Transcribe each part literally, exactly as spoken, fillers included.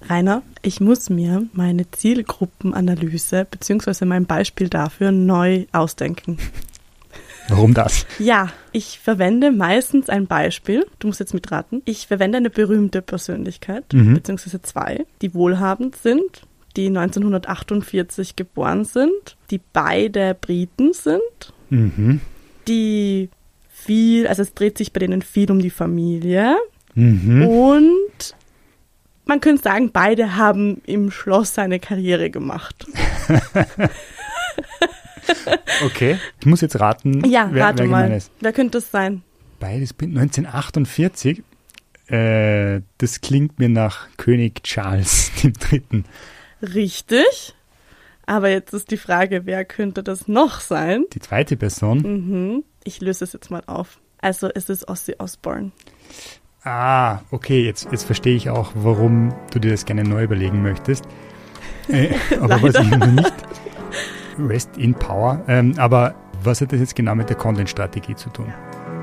Rainer, ich muss mir meine Zielgruppenanalyse bzw. mein Beispiel dafür neu ausdenken. Warum das? Ja, ich verwende meistens ein Beispiel, du musst jetzt mitraten, ich verwende eine berühmte Persönlichkeit, mhm. beziehungsweise zwei, die wohlhabend sind, die neunzehnhundertachtundvierzig geboren sind, die beide Briten sind, mhm. die viel, also es dreht sich bei denen viel um die Familie mhm. und man könnte sagen, beide haben im Schloss eine Karriere gemacht. Okay, ich muss jetzt raten, ja, wer, rate wer mal. gemeint ist. Wer könnte es sein? Beides neunzehnhundertachtundvierzig. Äh, das klingt mir nach König Charles dem Dritten. Richtig. Aber jetzt ist die Frage, wer könnte das noch sein? Die zweite Person? Mhm. Ich löse es jetzt mal auf. Also es ist Ozzy Osbourne. Ah, okay, jetzt, jetzt verstehe ich auch, warum du dir das gerne neu überlegen möchtest. Äh, aber was ich noch nicht... Rest in Power. Ähm, aber was hat das jetzt genau mit der Content-Strategie zu tun?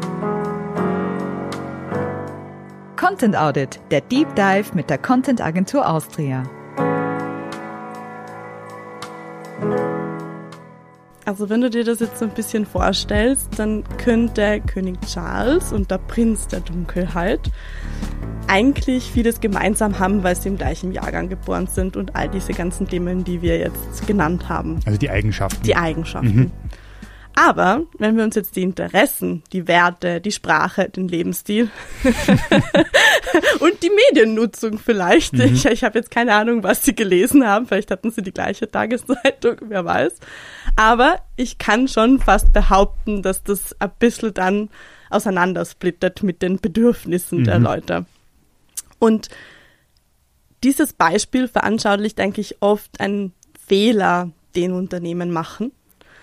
Content Audit, der Deep Dive mit der Content Agentur Austria. Also wenn du dir das jetzt so ein bisschen vorstellst, dann könnte König Charles und der Prinz der Dunkelheit eigentlich vieles gemeinsam haben, weil sie im gleichen Jahrgang geboren sind und all diese ganzen Themen, die wir jetzt genannt haben. Also die Eigenschaften. Die Eigenschaften. Mhm. Aber wenn wir uns jetzt die Interessen, die Werte, die Sprache, den Lebensstil und die Mediennutzung vielleicht, mhm. ich, ich habe jetzt keine Ahnung, was sie gelesen haben, vielleicht hatten sie die gleiche Tageszeitung, wer weiß. Aber ich kann schon fast behaupten, dass das ein bisschen dann auseinandersplittert mit den Bedürfnissen mhm. der Leute. Und dieses Beispiel veranschaulicht eigentlich oft einen Fehler, den Unternehmen machen.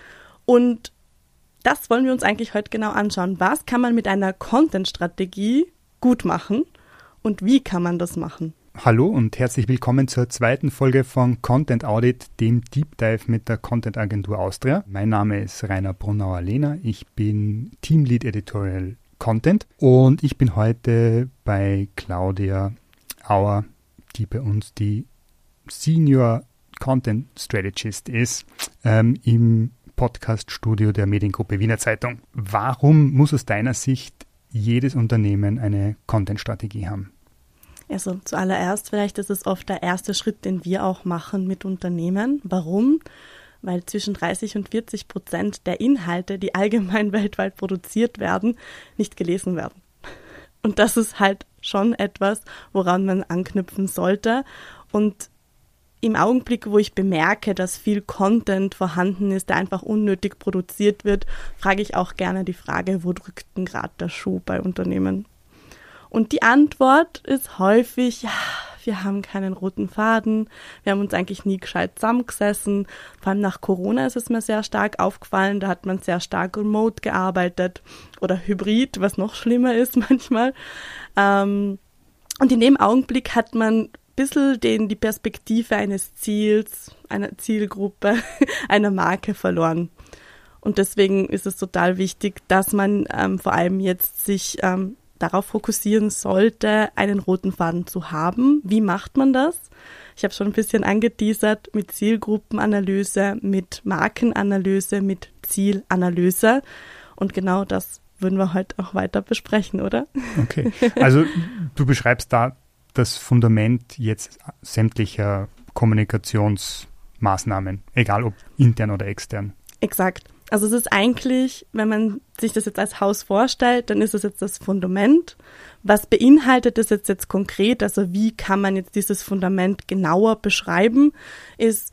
Und das wollen wir uns eigentlich heute genau anschauen. Was kann man mit einer Content-Strategie gut machen und wie kann man das machen? Hallo und herzlich willkommen zur zweiten Folge von Content Audit, dem Deep Dive mit der Content Agentur Austria. Mein Name ist Rainer Brunauer-Lehner. Ich bin Teamlead Editorial Content und ich bin heute bei Claudia Auer, die bei uns die Senior Content Strategist ist, ähm, im Podcast-Studio der Mediengruppe Wiener Zeitung. Warum muss aus deiner Sicht jedes Unternehmen eine Content-Strategie haben? Also zuallererst, vielleicht ist es oft der erste Schritt, den wir auch machen mit Unternehmen. Warum? Weil zwischen dreißig und vierzig Prozent der Inhalte, die allgemein weltweit produziert werden, nicht gelesen werden. Und das ist halt schon etwas, woran man anknüpfen sollte. Und im Augenblick, wo ich bemerke, dass viel Content vorhanden ist, der einfach unnötig produziert wird, frage ich auch gerne die Frage, wo drückt denn gerade der Schuh bei Unternehmen? Und die Antwort ist häufig, ja, wir haben keinen roten Faden, wir haben uns eigentlich nie gescheit zusammengesessen. Vor allem nach Corona ist es mir sehr stark aufgefallen, da hat man sehr stark remote gearbeitet oder hybrid, was noch schlimmer ist manchmal. Und in dem Augenblick hat man ein bisschen den, die Perspektive eines Ziels, einer Zielgruppe, einer Marke verloren. Und deswegen ist es total wichtig, dass man ähm, vor allem jetzt sich ähm, darauf fokussieren sollte, einen roten Faden zu haben. Wie macht man das? Ich habe schon ein bisschen angeteasert mit Zielgruppenanalyse, mit Markenanalyse, mit Zielanalyse. Und genau das würden wir heute auch weiter besprechen, oder? Okay, also du beschreibst da das Fundament jetzt sämtlicher Kommunikationsmaßnahmen, egal ob intern oder extern. Exakt. Also es ist eigentlich, wenn man sich das jetzt als Haus vorstellt, dann ist es jetzt das Fundament. Was beinhaltet das jetzt, jetzt konkret? Also wie kann man jetzt dieses Fundament genauer beschreiben? Ist,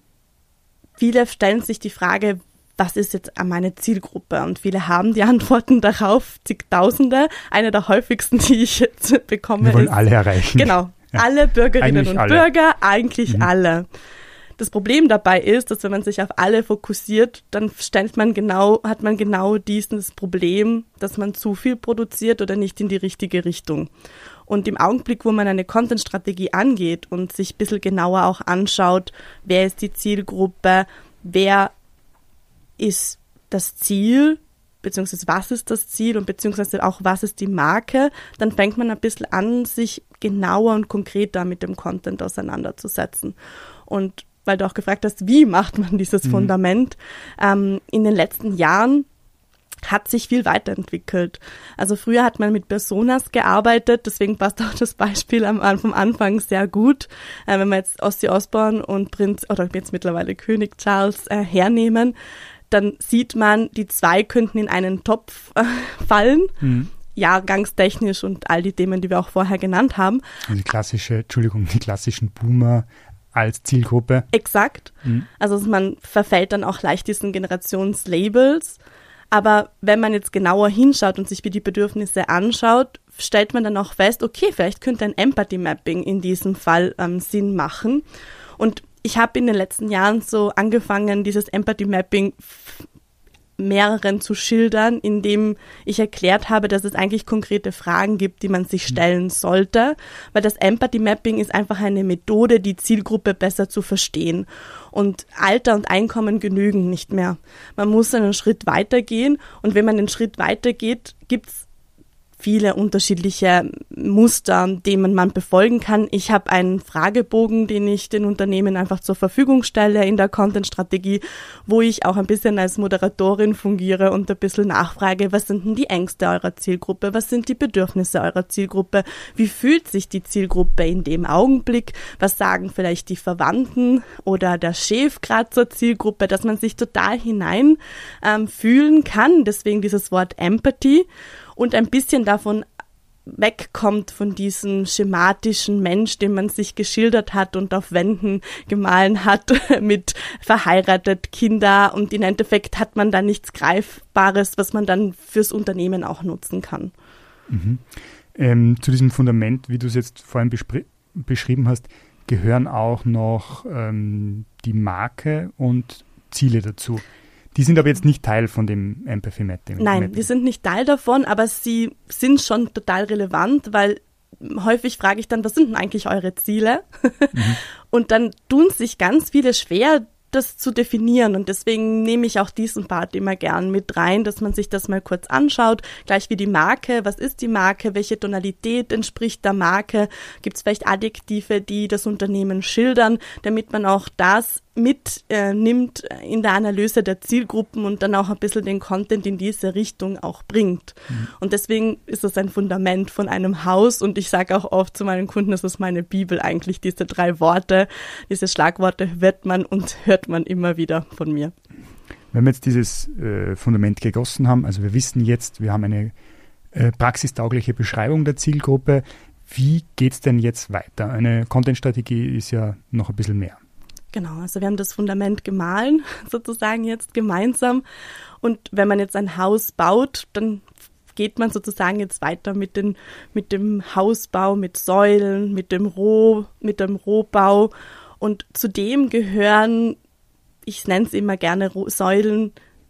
viele stellen sich die Frage, was ist jetzt meine Zielgruppe? Und viele haben die Antworten darauf, zigtausende. Eine der häufigsten, die ich jetzt bekomme, Wir wollen ist, alle erreichen. Genau, ja. Alle Bürgerinnen eigentlich und alle. Bürger, eigentlich mhm. alle. Das Problem dabei ist, dass wenn man sich auf alle fokussiert, dann stellt man genau, hat man genau dieses Problem, dass man zu viel produziert oder nicht in die richtige Richtung. Und im Augenblick, wo man eine Content-Strategie angeht und sich ein bisschen genauer auch anschaut, wer ist die Zielgruppe, wer ist das Ziel beziehungsweise was ist das Ziel und beziehungsweise auch was ist die Marke, dann fängt man ein bisschen an, sich genauer und konkreter mit dem Content auseinanderzusetzen. Und weil du auch gefragt hast, wie macht man dieses mhm. Fundament? Ähm, in den letzten Jahren hat sich viel weiterentwickelt. Also früher hat man mit Personas gearbeitet, deswegen passt auch das Beispiel am, vom Anfang sehr gut. Äh, wenn wir jetzt Ozzy Osbourne und Prinz, oder jetzt mittlerweile König Charles äh, hernehmen, dann sieht man, die zwei könnten in einen Topf äh, fallen. Mhm. Jahrgangstechnisch und all die Themen, die wir auch vorher genannt haben. Also die klassische, Entschuldigung, die klassischen Boomer als Zielgruppe. Exakt. Mhm. Also man verfällt dann auch leicht diesen Generationslabels. Aber wenn man jetzt genauer hinschaut und sich die Bedürfnisse anschaut, stellt man dann auch fest, okay, vielleicht könnte ein Empathy Mapping in diesem Fall ähm, Sinn machen. Und ich habe in den letzten Jahren so angefangen, dieses Empathy Mapping f- mehreren zu schildern, indem ich erklärt habe, dass es eigentlich konkrete Fragen gibt, die man sich stellen sollte, weil das Empathy Mapping ist einfach eine Methode, die Zielgruppe besser zu verstehen. Und Alter und Einkommen genügen nicht mehr. Man muss einen Schritt weitergehen und wenn man den Schritt weitergeht, gibt's viele unterschiedliche Muster, denen man befolgen kann. Ich habe einen Fragebogen, den ich den Unternehmen einfach zur Verfügung stelle in der Content-Strategie, wo ich auch ein bisschen als Moderatorin fungiere und ein bisschen nachfrage, was sind denn die Ängste eurer Zielgruppe, was sind die Bedürfnisse eurer Zielgruppe, wie fühlt sich die Zielgruppe in dem Augenblick, was sagen vielleicht die Verwandten oder der Chef gerade zur Zielgruppe, dass man sich total hinein ähm, fühlen kann, deswegen dieses Wort Empathy. Und ein bisschen davon wegkommt von diesem schematischen Mensch, den man sich geschildert hat und auf Wänden gemahlen hat mit verheiratet, Kinder und im Endeffekt hat man da nichts Greifbares, was man dann fürs Unternehmen auch nutzen kann. Mhm. Ähm, zu diesem Fundament, wie du es jetzt vorhin bespr- beschrieben hast, gehören auch noch ähm, die Marke und Ziele dazu. Die sind aber jetzt nicht Teil von dem Empathy Mapping. Nein, die sind nicht Teil davon, aber sie sind schon total relevant, weil häufig frage ich dann, was sind denn eigentlich eure Ziele? Mhm. Und dann tun sich ganz viele schwer, das zu definieren und deswegen nehme ich auch diesen Part immer gern mit rein, dass man sich das mal kurz anschaut, gleich wie die Marke, was ist die Marke, welche Tonalität entspricht der Marke, gibt es vielleicht Adjektive, die das Unternehmen schildern, damit man auch das mitnimmt äh, nimmt in der Analyse der Zielgruppen und dann auch ein bisschen den Content in diese Richtung auch bringt. Mhm. Und deswegen ist es ein Fundament von einem Haus und ich sage auch oft zu meinen Kunden, das ist meine Bibel eigentlich, diese drei Worte, diese Schlagworte hört man und hört man immer wieder von mir. Wenn wir jetzt dieses äh, Fundament gegossen haben, also wir wissen jetzt, wir haben eine äh, praxistaugliche Beschreibung der Zielgruppe, wie geht es denn jetzt weiter? Eine Content-Strategie ist ja noch ein bisschen mehr. Genau, also wir haben das Fundament gemahlen, sozusagen jetzt gemeinsam. Und wenn man jetzt ein Haus baut, dann geht man sozusagen jetzt weiter mit, den, mit dem Hausbau, mit Säulen, mit dem Roh, mit dem Rohbau. Und zudem gehören, ich nenne es immer gerne Säulen,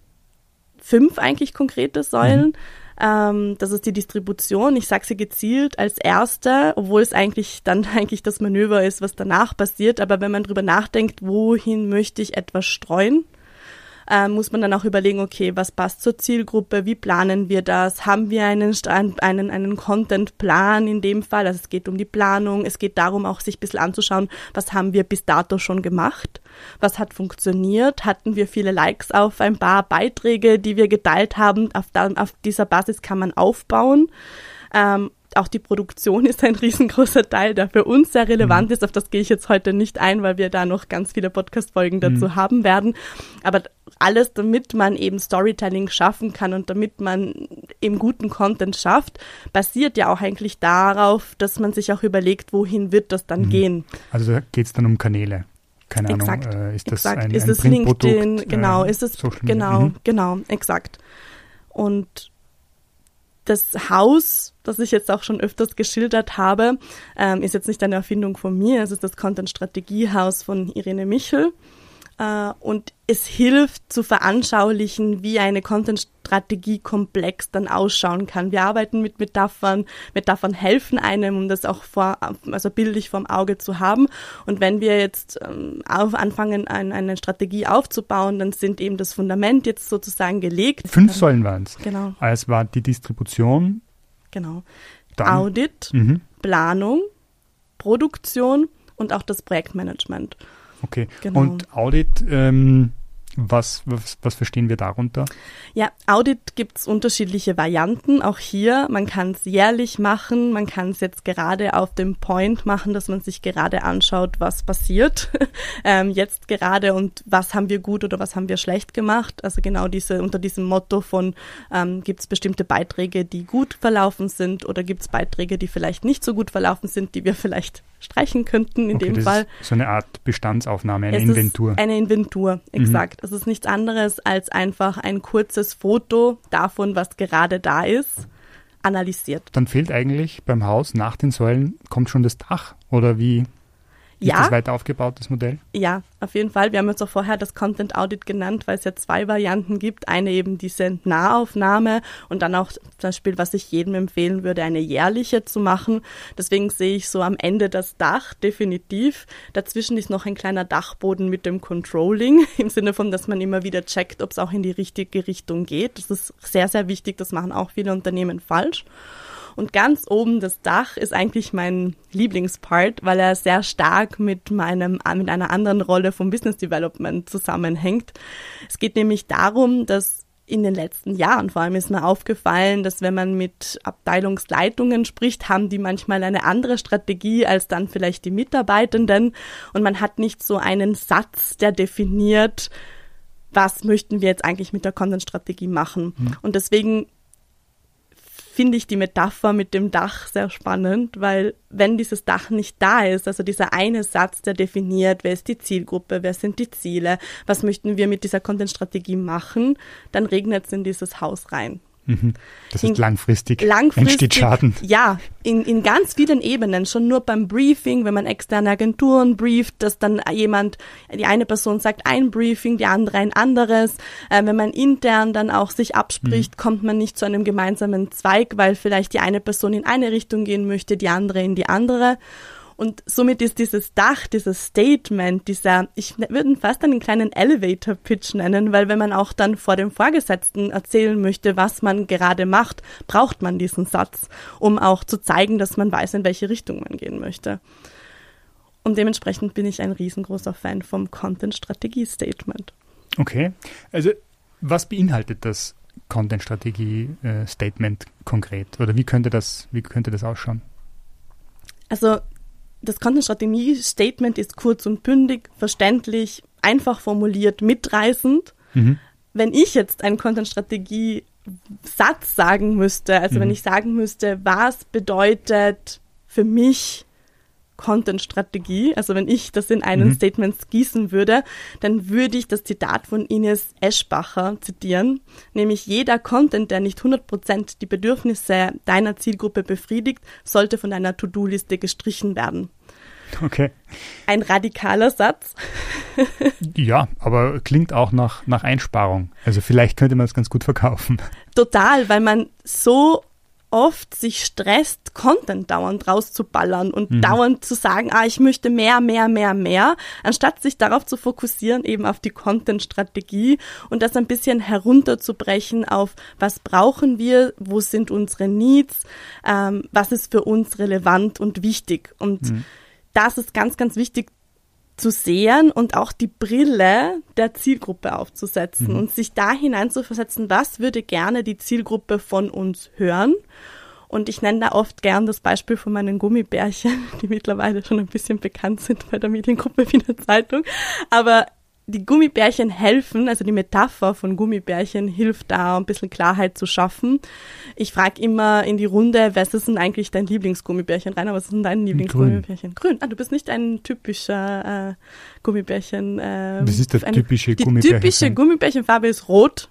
fünf eigentlich konkrete Säulen. Mhm. Ähm, das ist die Distribution. Ich sage sie gezielt als erste, obwohl es eigentlich dann eigentlich das Manöver ist, was danach passiert. Aber wenn man drüber nachdenkt, wohin möchte ich etwas streuen, äh, muss man dann auch überlegen, okay, was passt zur Zielgruppe, wie planen wir das, haben wir einen, einen, einen Content-Plan in dem Fall, also es geht um die Planung, es geht darum auch sich ein bisschen anzuschauen, was haben wir bis dato schon gemacht, was hat funktioniert, hatten wir viele Likes auf ein paar Beiträge, die wir geteilt haben, auf, da, auf dieser Basis kann man aufbauen. Ähm, Auch die Produktion ist ein riesengroßer Teil, der für uns sehr relevant mhm. ist. Auf das gehe ich jetzt heute nicht ein, weil wir da noch ganz viele Podcast-Folgen dazu mhm. haben werden. Aber alles, damit man eben Storytelling schaffen kann und damit man eben guten Content schafft, basiert ja auch eigentlich darauf, dass man sich auch überlegt, wohin wird das dann mhm. gehen. Also da geht es dann um Kanäle. Keine exakt, Ahnung, äh, ist das exakt. ein, ist ein es LinkedIn, äh, genau, ist es, genau, mhm. genau, exakt. Und das Haus, das ich jetzt auch schon öfters geschildert habe, ähm, ist jetzt nicht eine Erfindung von mir. Es ist das Content-Strategiehaus von Irene Michel. äh, und es hilft zu veranschaulichen, wie eine Content-Strategie komplex dann ausschauen kann. Wir arbeiten mit Metaphern. Metaphern helfen einem, um das auch vor, also bildlich vorm Auge zu haben. Und wenn wir jetzt ähm, auf, anfangen, ein, eine Strategie aufzubauen, dann sind eben das Fundament jetzt sozusagen gelegt. Fünf Säulen waren es. Genau. Es war die Distribution. Genau. Dann, Audit, mhm. Planung, Produktion und auch das Projektmanagement. Okay. Genau. Und Audit, ähm, was, was, was verstehen wir darunter? Ja, Audit gibt es unterschiedliche Varianten. Auch hier, man kann es jährlich machen, man kann es jetzt gerade auf dem Point machen, dass man sich gerade anschaut, was passiert ähm, jetzt gerade und was haben wir gut oder was haben wir schlecht gemacht. Also genau diese unter diesem Motto von, ähm, gibt es bestimmte Beiträge, die gut verlaufen sind oder gibt es Beiträge, die vielleicht nicht so gut verlaufen sind, die wir vielleicht streichen könnten in okay, dem das Fall. Ist so eine Art Bestandsaufnahme, eine es Inventur. Ist eine Inventur, exakt. Mhm. Es ist nichts anderes als einfach ein kurzes Foto davon, was gerade da ist, analysiert. Dann fehlt eigentlich beim Haus nach den Säulen, kommt schon das Dach oder wie ist Ja. das weiter aufgebaut, das Modell? Ja, auf jeden Fall. Wir haben jetzt auch vorher das Content Audit genannt, weil es ja zwei Varianten gibt. Eine eben diese Nahaufnahme und dann auch zum Beispiel, was ich jedem empfehlen würde, eine jährliche zu machen. Deswegen sehe ich so am Ende das Dach definitiv. Dazwischen ist noch ein kleiner Dachboden mit dem Controlling, im Sinne von, dass man immer wieder checkt, ob es auch in die richtige Richtung geht. Das ist sehr, sehr wichtig. Das machen auch viele Unternehmen falsch. Und ganz oben das Dach ist eigentlich mein Lieblingspart, weil er sehr stark mit meinem, mit einer anderen Rolle vom Business Development zusammenhängt. Es geht nämlich darum, dass in den letzten Jahren vor allem ist mir aufgefallen, dass wenn man mit Abteilungsleitungen spricht, haben die manchmal eine andere Strategie als dann vielleicht die Mitarbeitenden und man hat nicht so einen Satz, der definiert, was möchten wir jetzt eigentlich mit der Content-Strategie machen. Mhm. Und deswegen finde ich die Metapher mit dem Dach sehr spannend, weil wenn dieses Dach nicht da ist, also dieser eine Satz, der definiert, wer ist die Zielgruppe, wer sind die Ziele, was möchten wir mit dieser Content-Strategie machen, dann regnet es in dieses Haus rein. Das heißt, langfristig, langfristig entsteht Schaden. Ja, in, in ganz vielen Ebenen, schon nur beim Briefing, wenn man externe Agenturen brieft, dass dann jemand, die eine Person sagt ein Briefing, die andere ein anderes. Äh, wenn man intern dann auch sich abspricht, mhm. kommt man nicht zu einem gemeinsamen Zweig, weil vielleicht die eine Person in eine Richtung gehen möchte, die andere in die andere. Und somit ist dieses Dach, dieses Statement, dieser, ich würde ihn fast einen kleinen Elevator-Pitch nennen, weil wenn man auch dann vor dem Vorgesetzten erzählen möchte, was man gerade macht, braucht man diesen Satz, um auch zu zeigen, dass man weiß, in welche Richtung man gehen möchte. Und dementsprechend bin ich ein riesengroßer Fan vom Content-Strategie-Statement. Okay, also was beinhaltet das Content-Strategie-Statement konkret? Oder wie könnte das, wie könnte das ausschauen? Also das Content-Strategie-Statement ist kurz und bündig, verständlich, einfach formuliert, mitreißend. Mhm. Wenn ich jetzt einen Content-Strategie-Satz sagen müsste, also mhm. wenn ich sagen müsste, was bedeutet für mich Content-Strategie, also wenn ich das in einen mhm. Statement gießen würde, dann würde ich das Zitat von Ines Eschbacher zitieren, nämlich jeder Content, der nicht hundert Prozent die Bedürfnisse deiner Zielgruppe befriedigt, sollte von deiner To-Do-Liste gestrichen werden. Okay. Ein radikaler Satz. Ja, aber klingt auch nach, nach Einsparung. Also vielleicht könnte man es ganz gut verkaufen. Total, weil man so oft sich stresst, Content dauernd rauszuballern und mhm. dauernd zu sagen, ah, ich möchte mehr, mehr, mehr, mehr, anstatt sich darauf zu fokussieren, eben auf die Content-Strategie und das ein bisschen herunterzubrechen auf, was brauchen wir, wo sind unsere Needs, ähm, was ist für uns relevant und wichtig. Und mhm. das ist ganz, ganz wichtig zu sehen und auch die Brille der Zielgruppe aufzusetzen mhm. und sich da hineinzuversetzen, was würde gerne die Zielgruppe von uns hören. Und ich nenne da oft gern das Beispiel von meinen Gummibärchen, die mittlerweile schon ein bisschen bekannt sind bei der Mediengruppe Wiener Zeitung. Aber die Gummibärchen helfen, also die Metapher von Gummibärchen hilft da, ein bisschen Klarheit zu schaffen. Ich frage immer in die Runde, was ist denn eigentlich dein Lieblingsgummibärchen? Rainer, was ist denn dein Lieblingsgummibärchen? Grün. Grün. Ah, du bist nicht ein typischer äh, Gummibärchen. Äh, was ist der eine, typische die Gummibärchen? Die typische Gummibärchenfarbe ist rot.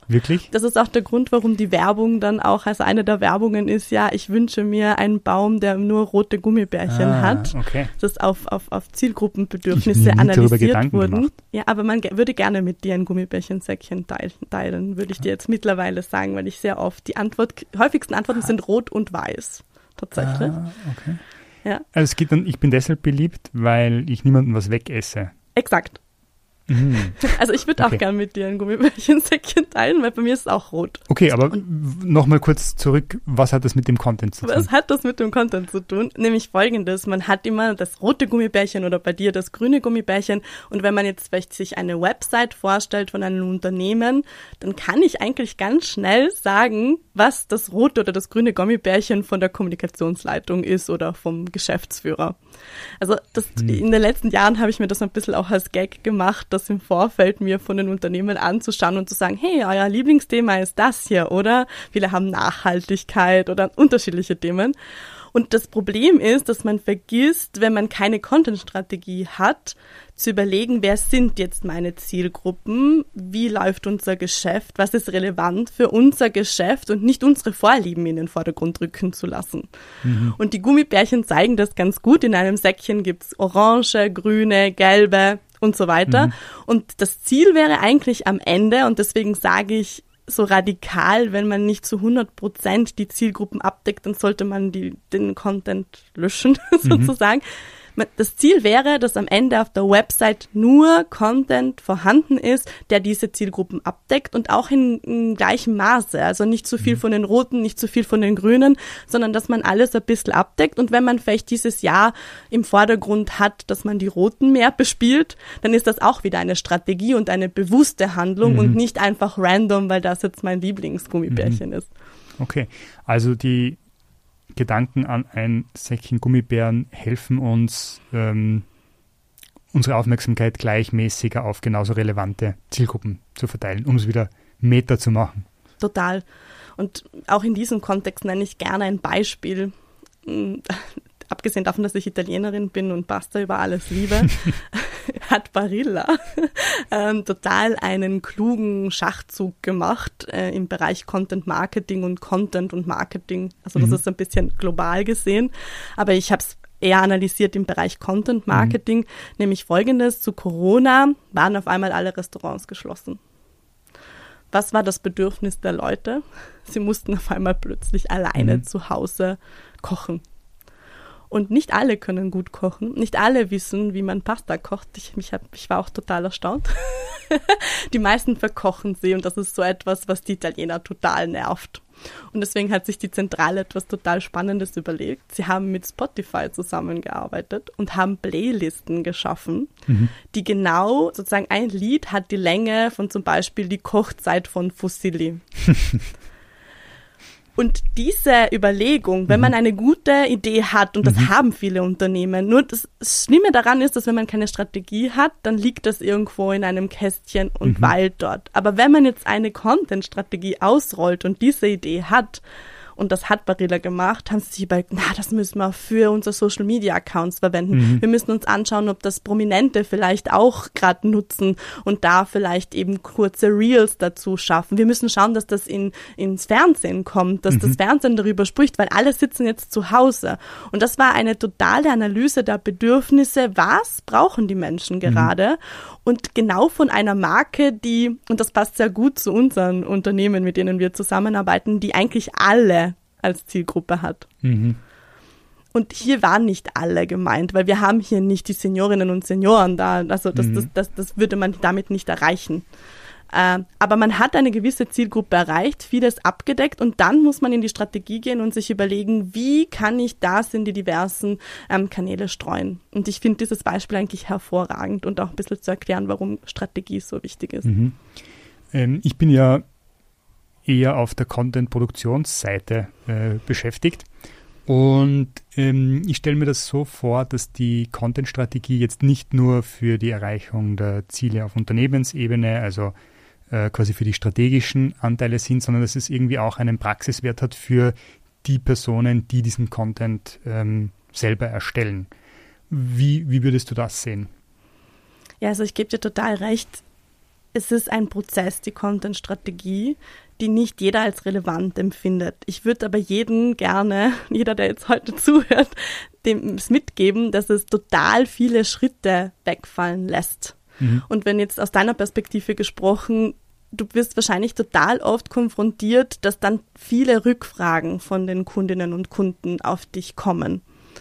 Wirklich? Das ist auch der Grund, warum die Werbung dann auch, also eine der Werbungen ist ja, ich wünsche mir einen Baum, der nur rote Gummibärchen ah, hat. Okay. Das ist auf, auf, auf Zielgruppenbedürfnisse analysiert wurden. Gemacht. Ja, aber man ge- würde gerne mit dir ein Gummibärchensäckchen teilen, teilen, würde ich dir jetzt mittlerweile sagen, weil ich sehr oft, die Antwort, häufigsten Antworten ah. sind rot und weiß. Tatsächlich. Ah, okay. Ja. Also es geht dann, ich bin deshalb beliebt, weil ich niemandem was wegesse. Exakt. Mhm. Also ich würde Okay. auch gerne mit dir ein Gummibärchensäckchen teilen, weil bei mir ist es auch rot. Okay, aber nochmal kurz zurück, was hat das mit dem Content zu tun? Was hat das mit dem Content zu tun? Nämlich folgendes, man hat immer das rote Gummibärchen oder bei dir das grüne Gummibärchen und wenn man jetzt vielleicht sich eine Website vorstellt von einem Unternehmen, dann kann ich eigentlich ganz schnell sagen, was das rote oder das grüne Gummibärchen von der Kommunikationsleitung ist oder vom Geschäftsführer. Also das, hm. in den letzten Jahren habe ich mir das ein bisschen auch als Gag gemacht, das im Vorfeld mir von den Unternehmen anzuschauen und zu sagen, hey, euer Lieblingsthema ist das hier, oder? Viele haben Nachhaltigkeit oder unterschiedliche Themen. Und das Problem ist, dass man vergisst, wenn man keine Content-Strategie hat, zu überlegen, wer sind jetzt meine Zielgruppen, wie läuft unser Geschäft, was ist relevant für unser Geschäft und nicht unsere Vorlieben in den Vordergrund rücken zu lassen. Mhm. Und die Gummibärchen zeigen das ganz gut. In einem Säckchen gibt's orange, grüne, gelbe und so weiter. Mhm. Und das Ziel wäre eigentlich am Ende, und deswegen sage ich, so radikal, wenn man nicht zu hundert Prozent die Zielgruppen abdeckt, dann sollte man die, den Content löschen, sozusagen. Mhm. Das Ziel wäre, dass am Ende auf der Website nur Content vorhanden ist, der diese Zielgruppen abdeckt und auch in, in gleichem Maße. Also nicht zu viel von den Roten, nicht zu viel von den Grünen, sondern dass man alles ein bisschen abdeckt. Und wenn man vielleicht dieses Jahr im Vordergrund hat, dass man die Roten mehr bespielt, dann ist das auch wieder eine Strategie und eine bewusste Handlung mhm. und nicht einfach random, weil das jetzt mein Lieblingsgummibärchen mhm. ist. Okay, also die Gedanken an ein Säckchen Gummibären helfen uns, ähm, unsere Aufmerksamkeit gleichmäßiger auf genauso relevante Zielgruppen zu verteilen, um es wieder Meta zu machen. Total. Und auch in diesem Kontext nenne ich gerne ein Beispiel. Abgesehen davon, dass ich Italienerin bin und Pasta über alles liebe, hat Barilla ähm, total einen klugen Schachzug gemacht äh, im Bereich Content Marketing und Content und Marketing. Also das mhm. ist ein bisschen global gesehen, aber ich habe es eher analysiert im Bereich Content Marketing, mhm. nämlich folgendes: Zu Corona waren auf einmal alle Restaurants geschlossen. Was war das Bedürfnis der Leute? Sie mussten auf einmal plötzlich alleine mhm. zu Hause kochen. Und nicht alle können gut kochen. Nicht alle wissen, wie man Pasta kocht. Ich, mich hab, ich war auch total erstaunt. Die meisten verkochen sie und das ist so etwas, was die Italiener total nervt. Und deswegen hat sich die Zentrale etwas total Spannendes überlegt. Sie haben mit Spotify zusammengearbeitet und haben Playlisten geschaffen, mhm. die genau, sozusagen ein Lied hat die Länge von zum Beispiel die Kochzeit von Fusilli. Und diese Überlegung, wenn man eine gute Idee hat, und das mhm. haben viele Unternehmen, nur das Schlimme daran ist, dass wenn man keine Strategie hat, dann liegt das irgendwo in einem Kästchen und mhm. weilt dort. Aber wenn man jetzt eine Content-Strategie ausrollt und diese Idee hat, und das hat Barilla gemacht, haben sie sich überlegt, na, das müssen wir für unsere Social-Media-Accounts verwenden. Mhm. Wir müssen uns anschauen, ob das Prominente vielleicht auch gerade nutzen und da vielleicht eben kurze Reels dazu schaffen. Wir müssen schauen, dass das in, ins Fernsehen kommt, dass mhm. das Fernsehen darüber spricht, weil alle sitzen jetzt zu Hause. Und das war eine totale Analyse der Bedürfnisse, was brauchen die Menschen gerade? Mhm. Und genau von einer Marke, die, und das passt sehr gut zu unseren Unternehmen, mit denen wir zusammenarbeiten, die eigentlich alle als Zielgruppe hat. Mhm. Und hier waren nicht alle gemeint, weil wir haben hier nicht die Seniorinnen und Senioren da, also das, mhm. das, das, das würde man damit nicht erreichen. Äh, aber man hat eine gewisse Zielgruppe erreicht, vieles abgedeckt und dann muss man in die Strategie gehen und sich überlegen, wie kann ich das in die diversen ähm, Kanäle streuen. Und ich finde dieses Beispiel eigentlich hervorragend und auch ein bisschen zu erklären, warum Strategie so wichtig ist. Mhm. Ähm, ich bin ja eher auf der Content-Produktionsseite äh, beschäftigt. Und ähm, ich stelle mir das so vor, dass die Content-Strategie jetzt nicht nur für die Erreichung der Ziele auf Unternehmensebene, also äh, quasi für die strategischen Anteile sind, sondern dass es irgendwie auch einen Praxiswert hat für die Personen, die diesen Content ähm, selber erstellen. Wie, wie würdest du das sehen? Ja, also ich gebe dir total recht. es ist ein Prozess, die Content-Strategie, die nicht jeder als relevant empfindet. Ich würde aber jeden gerne, jeder, der jetzt heute zuhört, dem es mitgeben, dass es total viele Schritte wegfallen lässt. Mhm. Und wenn jetzt aus deiner Perspektive gesprochen, du wirst wahrscheinlich total oft konfrontiert, dass dann viele Rückfragen von den Kundinnen und Kunden auf dich kommen.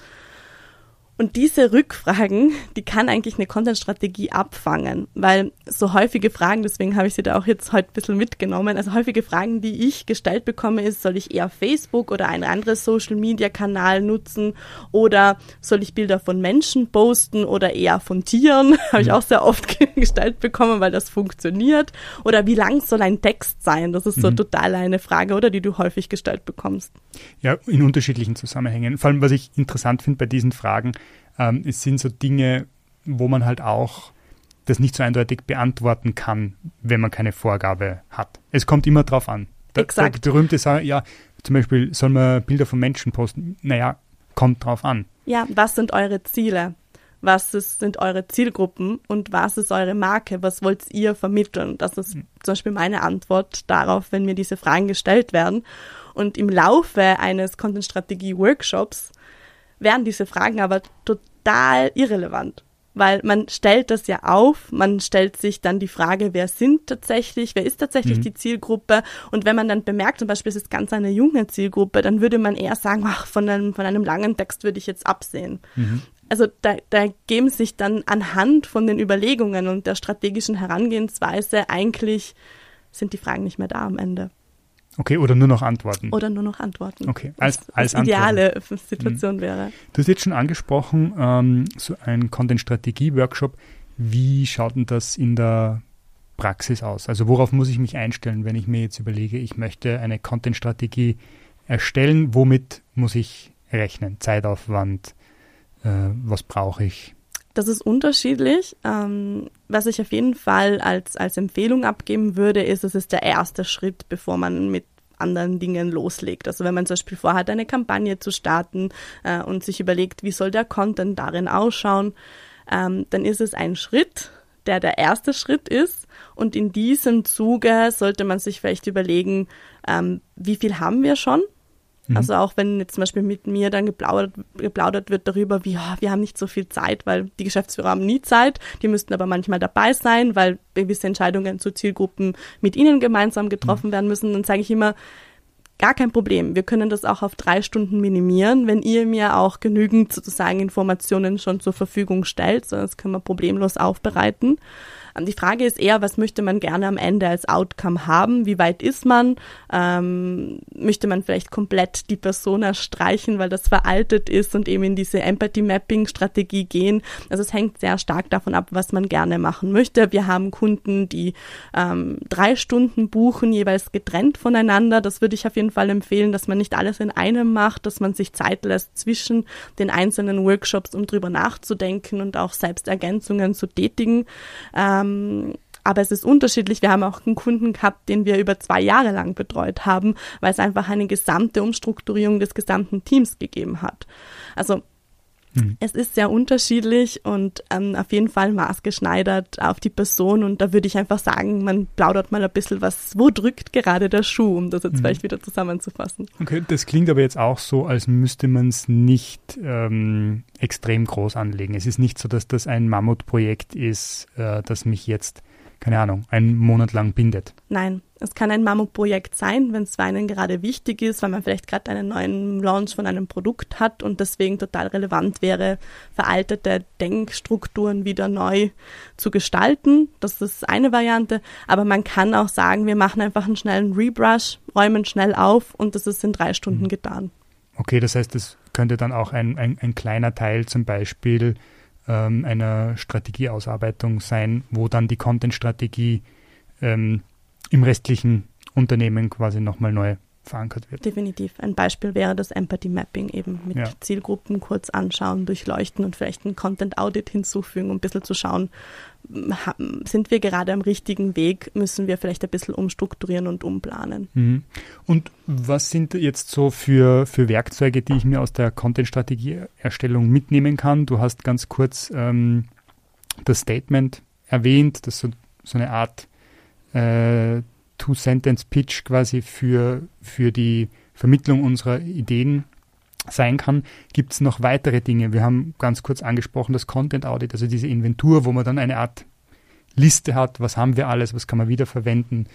Und diese Rückfragen, die kann eigentlich eine Content-Strategie abfangen, weil so häufige Fragen, deswegen habe ich sie da auch jetzt heute ein bisschen mitgenommen, also häufige Fragen, die ich gestellt bekomme, ist, soll ich eher Facebook oder ein anderes Social-Media-Kanal nutzen oder soll ich Bilder von Menschen posten oder eher von Tieren, habe ich auch sehr oft gestellt bekommen, weil das funktioniert, oder wie lang soll ein Text sein, das ist so mhm. total eine Frage, oder die du häufig gestellt bekommst. Ja, in unterschiedlichen Zusammenhängen. Vor allem, was ich interessant finde bei diesen Fragen, ähm, es sind so Dinge, wo man halt auch das nicht so eindeutig beantworten kann, wenn man keine Vorgabe hat. Es kommt immer drauf an. Der, Exakt. Der berühmte Sache, ja, zum Beispiel, soll man Bilder von Menschen posten? Naja, kommt drauf an. Ja, was sind eure Ziele? Was ist, sind eure Zielgruppen und was ist eure Marke? Was wollt ihr vermitteln? Das ist mhm. zum Beispiel meine Antwort darauf, wenn mir diese Fragen gestellt werden. Und im Laufe eines Content-Strategie-Workshops werden diese Fragen aber total irrelevant, weil man stellt das ja auf, man stellt sich dann die Frage, wer sind tatsächlich, wer ist tatsächlich mhm. die Zielgruppe, und wenn man dann bemerkt, zum Beispiel, es ist ganz eine junge Zielgruppe, dann würde man eher sagen, ach, von einem, von einem langen Text würde ich jetzt absehen. Mhm. Also da, da geben sich dann anhand von den Überlegungen und der strategischen Herangehensweise eigentlich, sind die Fragen nicht mehr da am Ende. Okay, oder nur noch Antworten. Oder nur noch Antworten. Okay, als, was, als was ideale Antworten. Situation mhm. wäre. Du hast jetzt schon angesprochen, ähm, so ein Content-Strategie-Workshop. Wie schaut denn das in der Praxis aus? Also worauf muss ich mich einstellen, wenn ich mir jetzt überlege, ich möchte eine Content-Strategie erstellen? Womit muss ich rechnen? Zeitaufwand? Äh, was brauche ich? Das ist unterschiedlich. Ähm, was ich auf jeden Fall als, als Empfehlung abgeben würde, ist, es ist der erste Schritt, bevor man mit anderen Dingen loslegt. Also wenn man zum Beispiel vorhat, eine Kampagne zu starten äh, und sich überlegt, wie soll der Content darin ausschauen, ähm, dann ist es ein Schritt, der der erste Schritt ist. Und in diesem Zuge sollte man sich vielleicht überlegen, ähm, wie viel haben wir schon? Also auch wenn jetzt zum Beispiel mit mir dann geplaudert, geplaudert wird darüber, wie oh, wir haben nicht so viel Zeit, weil die Geschäftsführer haben nie Zeit, die müssten aber manchmal dabei sein, weil gewisse Entscheidungen zu Zielgruppen mit ihnen gemeinsam getroffen mhm. werden müssen, dann sage ich immer, gar kein Problem, wir können das auch auf drei Stunden minimieren, wenn ihr mir auch genügend sozusagen Informationen schon zur Verfügung stellt, so das können wir problemlos aufbereiten. Die Frage ist eher, was möchte man gerne am Ende als Outcome haben? Wie weit ist man? Ähm, möchte man vielleicht komplett die Persona streichen, weil das veraltet ist und eben in diese Empathy-Mapping-Strategie gehen? Also es hängt sehr stark davon ab, was man gerne machen möchte. Wir haben Kunden, die ähm, drei Stunden buchen, jeweils getrennt voneinander. Das würde ich auf jeden Fall empfehlen, dass man nicht alles in einem macht, dass man sich Zeit lässt zwischen den einzelnen Workshops, um drüber nachzudenken und auch selbst Ergänzungen zu tätigen. Ähm, Aber es ist unterschiedlich. Wir haben auch einen Kunden gehabt, den wir über zwei Jahre lang betreut haben, weil es einfach eine gesamte Umstrukturierung des gesamten Teams gegeben hat. Also mhm. es ist sehr unterschiedlich und ähm, auf jeden Fall maßgeschneidert auf die Person. Und da würde ich einfach sagen, man plaudert mal ein bisschen, was, wo drückt gerade der Schuh, um das jetzt mhm. vielleicht wieder zusammenzufassen. Okay, das klingt aber jetzt auch so, als müsste man es nicht ähm, extrem groß anlegen. Es ist nicht so, dass das ein Mammutprojekt ist, äh, das mich jetzt, keine Ahnung, einen Monat lang bindet. Nein, es kann ein Mammutprojekt sein, wenn es für einen gerade wichtig ist, weil man vielleicht gerade einen neuen Launch von einem Produkt hat und deswegen total relevant wäre, veraltete Denkstrukturen wieder neu zu gestalten. Das ist eine Variante, aber man kann auch sagen, wir machen einfach einen schnellen Rebrush, räumen schnell auf und das ist in drei Stunden mhm. getan. Okay, das heißt, das könnte dann auch ein, ein, ein kleiner Teil zum Beispiel ähm, einer Strategieausarbeitung sein, wo dann die Content-Strategie ähm, im restlichen Unternehmen quasi nochmal neu verankert wird. Definitiv. Ein Beispiel wäre das Empathy Mapping, eben mit ja. Zielgruppen kurz anschauen, durchleuchten und vielleicht ein Content Audit hinzufügen, um ein bisschen zu schauen, sind wir gerade am richtigen Weg, müssen wir vielleicht ein bisschen umstrukturieren und umplanen. Mhm. Und was sind jetzt so für, für Werkzeuge, die ich mir aus der Content-Strategie-Erstellung mitnehmen kann? Du hast ganz kurz ähm, das Statement erwähnt, das so, so eine Art äh, Two-Sentence-Pitch quasi für, für die Vermittlung unserer Ideen sein kann. Gibt es noch weitere Dinge? Wir haben ganz kurz angesprochen, das Content Audit, also diese Inventur, wo man dann eine Art Liste hat, was haben wir alles, was kann man wiederverwenden.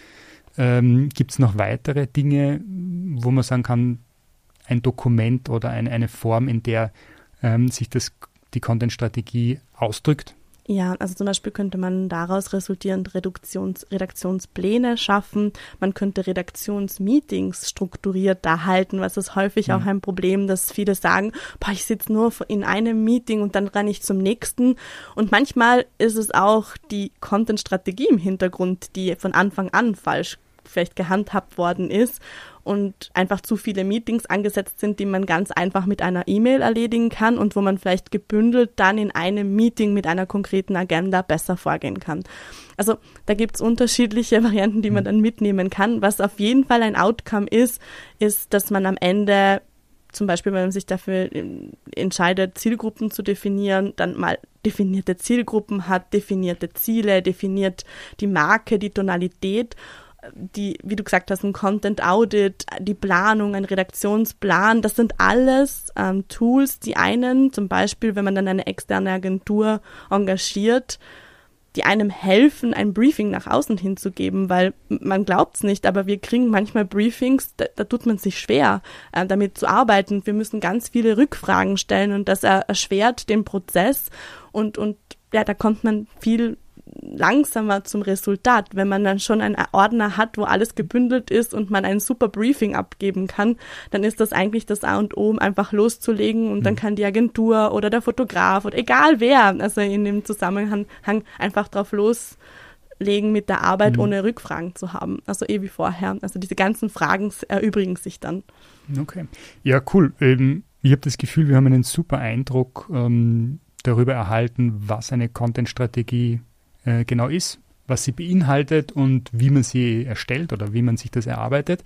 Ähm, gibt es noch weitere Dinge, wo man sagen kann, ein Dokument oder eine, eine Form, in der ähm, sich das, die Content-Strategie ausdrückt? Ja, also zum Beispiel könnte man daraus resultierend Reduktions- Redaktionspläne schaffen. Man könnte Redaktionsmeetings strukturiert da halten, was ist häufig mhm. auch ein Problem, dass viele sagen, boah, ich sitze nur in einem Meeting und dann renne ich zum nächsten. Und manchmal ist es auch die Content-Strategie im Hintergrund, die von Anfang an falsch vielleicht gehandhabt worden ist und einfach zu viele Meetings angesetzt sind, die man ganz einfach mit einer E-Mail erledigen kann und wo man vielleicht gebündelt dann in einem Meeting mit einer konkreten Agenda besser vorgehen kann. Also da gibt es unterschiedliche Varianten, die man dann mitnehmen kann. Was auf jeden Fall ein Outcome ist, ist, dass man am Ende zum Beispiel, wenn man sich dafür entscheidet, Zielgruppen zu definieren, dann mal definierte Zielgruppen hat, definierte Ziele, definiert die Marke, die Tonalität, die, wie du gesagt hast, ein Content Audit, die Planung, ein Redaktionsplan, das sind alles ähm, Tools, die einen, zum Beispiel, wenn man dann eine externe Agentur engagiert, die einem helfen, ein Briefing nach außen hinzugeben, weil man glaubt es nicht, aber wir kriegen manchmal Briefings, da, da tut man sich schwer, äh, damit zu arbeiten. Wir müssen ganz viele Rückfragen stellen und das er, erschwert den Prozess und, und ja, da kommt man viel langsamer zum Resultat. Wenn man dann schon einen Ordner hat, wo alles gebündelt ist und man ein super Briefing abgeben kann, dann ist das eigentlich das A und O, um einfach loszulegen und dann kann die Agentur oder der Fotograf oder egal wer, also in dem Zusammenhang einfach drauf loslegen mit der Arbeit, mhm. ohne Rückfragen zu haben. Also eh wie vorher. Also diese ganzen Fragen erübrigen sich dann. Okay. Ja, cool. Ähm, ich habe das Gefühl, wir haben einen super Eindruck ähm, darüber erhalten, was eine Content-Strategie genau ist, was sie beinhaltet und wie man sie erstellt oder wie man sich das erarbeitet.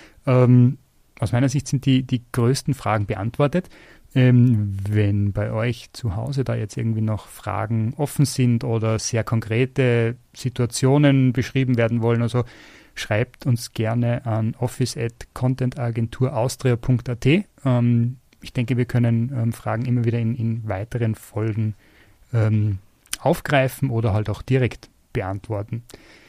Ähm, aus meiner Sicht sind die, die größten Fragen beantwortet. Ähm, wenn bei euch zu Hause da jetzt irgendwie noch Fragen offen sind oder sehr konkrete Situationen beschrieben werden wollen, also schreibt uns gerne an office at contentagentur-austria punkt a t. Ähm, ich denke, wir können ähm, Fragen immer wieder in, in weiteren Folgen ähm, aufgreifen oder halt auch direkt beantworten.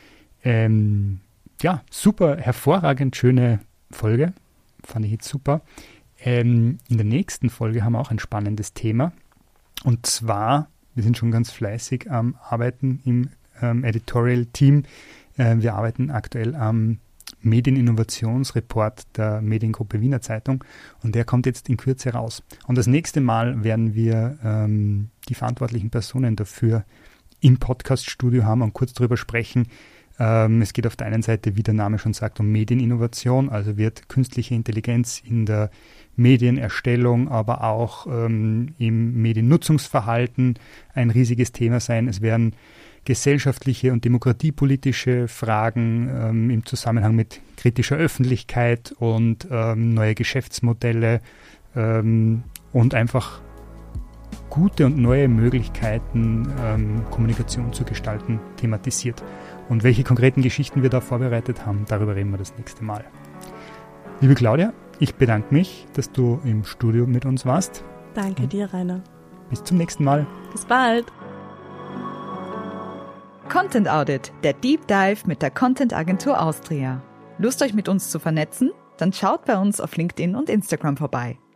Ähm, ja, super, hervorragend schöne Folge. Fand ich jetzt super. Ähm, in der nächsten Folge haben wir auch ein spannendes Thema. Und zwar, wir sind schon ganz fleißig am Arbeiten im ähm, Editorial-Team. Äh, wir arbeiten aktuell am Medieninnovationsreport der Mediengruppe Wiener Zeitung und der kommt jetzt in Kürze raus. Und das nächste Mal werden wir ähm, die verantwortlichen Personen dafür im Podcast-Studio haben und kurz darüber sprechen. Ähm, es geht auf der einen Seite, wie der Name schon sagt, um Medieninnovation, also wird künstliche Intelligenz in der Medienerstellung, aber auch ähm, im Mediennutzungsverhalten ein riesiges Thema sein. Es werden gesellschaftliche und demokratiepolitische Fragen ähm, im Zusammenhang mit kritischer Öffentlichkeit und ähm, neue Geschäftsmodelle ähm, und einfach gute und neue Möglichkeiten, ähm, Kommunikation zu gestalten, thematisiert. Und welche konkreten Geschichten wir da vorbereitet haben, darüber reden wir das nächste Mal. Liebe Claudia, ich bedanke mich, dass du im Studio mit uns warst. Danke und dir, Rainer. Bis zum nächsten Mal. Bis bald. Content Audit, der Deep Dive mit der Content Agentur Austria. Lust euch mit uns zu vernetzen? Dann schaut bei uns auf LinkedIn und Instagram vorbei.